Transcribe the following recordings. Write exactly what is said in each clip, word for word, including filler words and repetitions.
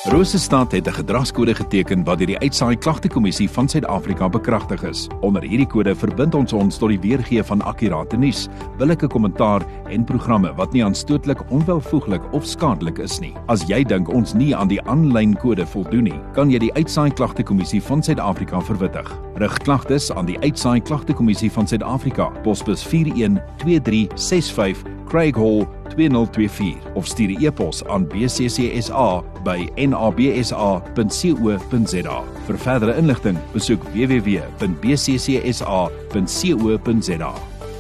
Rosestad het 'n gedragskode geteken wat deur die Uitsaai Klagtekommissie van Suid-Afrika bekragtig is. Onder hierdie kode verbind ons ons tot die weergee van akkurate nuus, billike kommentaar en programme wat nie aanstootlik, onwelvoeglik of skadelik is nie. As jy dink ons nie aan die aanlyn kode voldoen nie, kan jy die Uitsaai Klagtekommissie van Suid-Afrika verwittig. Rig klagtes aan die Uitsaai Klagtekommissie van Suid-Afrika, posbus vier een twee drie ses vyf, Craig Hall twee nul twee vier of stuur 'n e-pos aan b c c s a by n a b s a punt co punt z a. Vir verdere inligting, besoek w w w punt b c c s a punt co punt z a.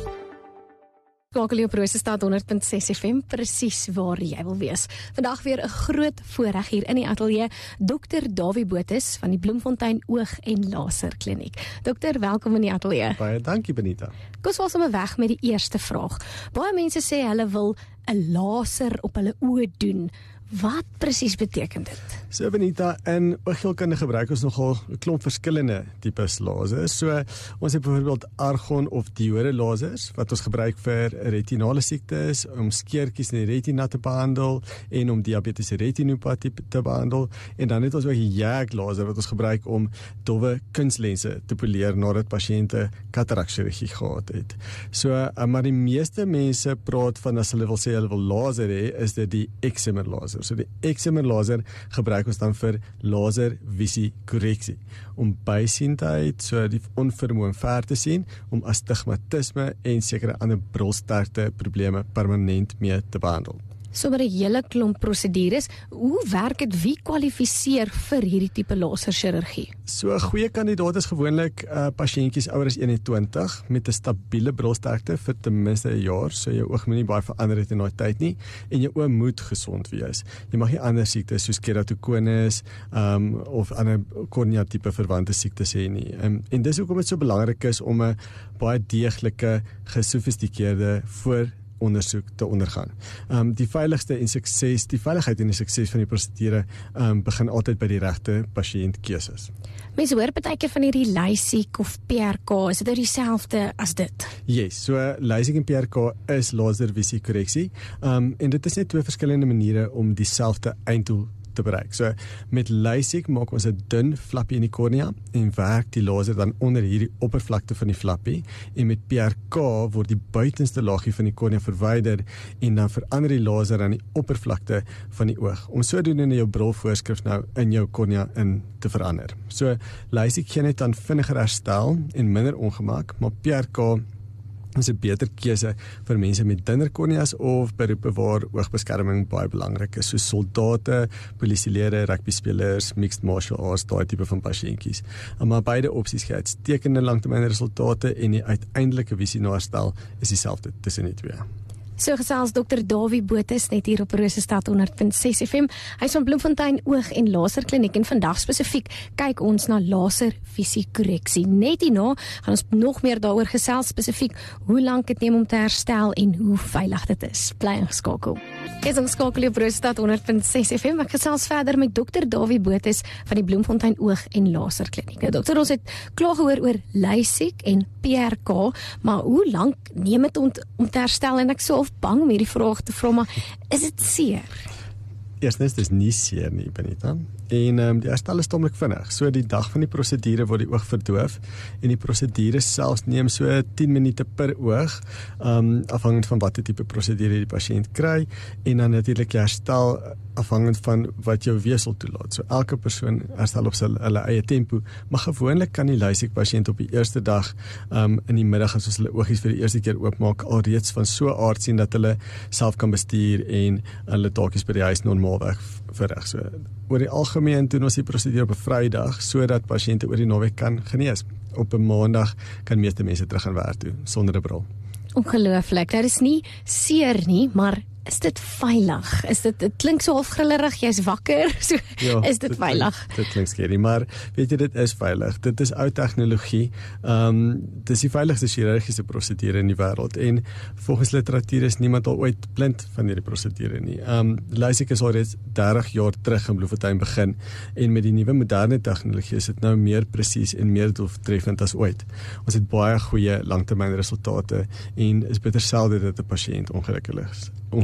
Skakel jy op Rosestad honderd punt ses F M, presies waar jy wil wees. Vandag weer 'n groot voorreg hier in die ateljee, dokter Dawie Botha van die Bloemfontein Oog- en Laserkliniek. Dokter, welkom in die ateljee. Baie dankie, Benita. Kom ons sommer weg met die eerste vraag. Baie mense sê hulle wil 'n laser op hulle oë doen. Wat presies beteken dit? So Benita, in oogheelkunde gebruik ons nogal 'n klomp verskillende tipes lasers. So ons het byvoorbeeld argon of diode lasers wat ons gebruik vir retinale siektes, om skeurtjies in die retina te behandel en om diabetes retinopatie te behandel. En dan het ons ook 'n YAG laser wat ons gebruik om dowwe kunslense te poleer nadat pasiënte katarakchirurgie gehad het. So maar die meeste mense praat van, as hulle wil sê hulle wil laser hê, is dit die excimer laser. So die excimer laser gebruik ons dan vir laservisie korreksie, om bysiendheid, so die onvermoë om ver te sien, om astigmatisme en sekere ander brilsterkte probleme permanent mee te behandel. So maar 'n hele klomp prosedures. Hoe werk dit? Wie kwalifiseer vir hierdie tipe laserchirurgie? So 'n goeie kandidaat is gewoonlik uh, pasiëntjies ouer as eenentwintig met 'n stabiele brilsterkte vir ten minste 'n jaar, so jou oog moet nie baie verander het in daai tyd nie en jou oë moet gesond wees. Jy mag nie ander siektes soos keratokonus um, of ander kornea tipe verwante siektes hê nie. Um, en dis hoekom dit so belangrik is om 'n baie deeglike, gesofistikeerde voor ondersoek te ondergaan. Um, die veiligste en sukses, die veiligheid en die sukses van die prosedure um, begin altyd by die regte pasiëntkeuses. Mense hoor partykeer van hierdie LASIK of P R K, is dit nou dieselfde as dit? Yes, so LASIK en P R K is laservisie korreksie, um, en dit is net twee verskillende maniere om dieselfde einddoel te bereik. So met LASIK maak ons 'n dun flappie in die kornea en werk die laser dan onder hierdie oppervlakte van die flappie, en met P R K word die buitenste laagie van die kornea verwyder en dan verander die laser aan die oppervlakte van die oog, om sodoende jou brilvoorskrif nou in jou kornea in te verander. So LASIK gee net dan vinniger herstel en minder ongemak, maar P R K is 'n beter keuse vir mense met dunner korneas of beroepe waar oogbeskerming baie belangrik is, soos soldate, polisielede, rugbyspelers, mixed martial arts, daai tipe van pasiëntjies. Maar beide opsies gee uitstekende langtermynresultate en die uiteindelike visie na herstel is dieselfde tussen die twee. So gesels dokter Dawie Botha net hier op Rosestad honderd punt ses F M. Hy is van Bloemfontein Oog- en Laserkliniek en vandag spesifiek kyk ons na laservisie korreksie. Net hierna gaan ons nog meer daaroor gesels, spesifiek hoe lank dit neem om te herstel en hoe veilig dit is. Bly ingeskakel. Is ons skakel op Rosestad honderd punt ses F M. Ek gesels verder met dokter Dawie Botha van die Bloemfontein Oog- en Laserkliniek. Nou dokter, ons het klaar gehoor oor LASIK en P R K, maar hoe lank neem dit om, om te herstel? En ek sou of bang om hierdie vraag te vra, maar is dit seer? Eerstens, dis nie seer nie, Benita. En um, die herstel is tamelik vinnig. So die dag van die prosedure word die oog verdoof en die prosedure selfs neem so tien minute per oog, um, afhangend van watter tipe prosedure die pasiënt kry, en dan natuurlik die herstel afhangend van wat jou weefsel toelaat. So elke persoon herstel op sy hulle eie tempo, maar gewoonlik kan die LASIK pasiënt op die eerste dag um, in die middag, as hulle oogies vir die eerste keer oopmaak, al reeds van so aard sien dat hulle self kan bestuur en hulle taakies by die huis normaalweg verrig. So oor die algemeen doen ons die prosedure op 'n Vrydag sodat pasiënte oor die naweek kan genees. Op 'n Maandag kan meeste mense terug aan werk toe sonder 'n bril. Ongelooflik. Dit is nie seer nie, maar is dit veilig? Is dit, dit klink so half grillerig, jy's wakker, so Ja, is dit veilig? Klink, dit klink skerry, maar weet jy, dit is veilig. Dit is ou tegnologie. Um, dit is die veiligste chirurgiese prosedure in die wêreld en volgens literatuur is niemand al ooit blind van hierdie prosedure nie. Um, LASIK is al reeds dertig jaar terug in Bloemfontein begin en met die nuwe moderne tegnologie is dit nou meer presies en meer doeltreffend as ooit. Ons het baie goeie langtermynresultate en is bitter selde dat 'n pasiënt ongelukkig is. ongelukkig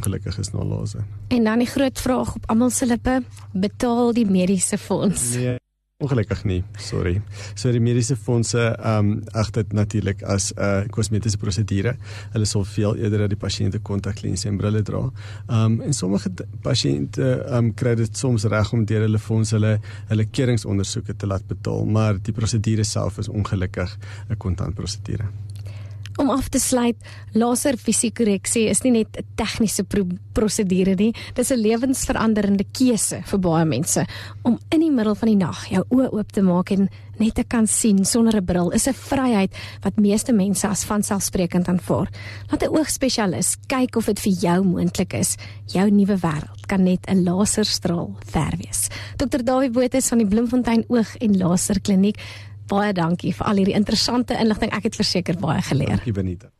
ongelukkig is na laser. En dan die groot vraag op almal se lippe, betaal die mediese fonds? Nee. Ongelukkig nie, sorry. So die mediese fondse um, ag dit natuurlik as 'n uh, kosmetiese prosedure. Hulle sal veel eerder dat die pasiënte kontaklense en brille dra. Um, en sommige pasiënte um, kry dit soms reg om deur hulle fonds hulle hulle keringsondersoeke te laat betaal, maar die prosedure self is ongelukkig 'n kontantprosedure. Om af te sluit, laservisiekorreksie is nie net 'n tegniese pro prosedure nie, dis 'n lewensveranderende keuse vir baie mense. Om in die middel van die nag jou oë oop te maak en net te kan sien sonder 'n bril is 'n vryheid wat meeste mense as vanselfsprekend aanvaar. Laat 'n oogspesialis kyk of dit vir jou moontlik is. Jou nuwe wêreld kan net 'n laserstraal ver wees. dokter Dawie Botha van die Bloemfontein Oog en Laserkliniek. Baie dankie vir al hierdie interessante inligting. Ek het verseker baie geleer. Dankie Benita.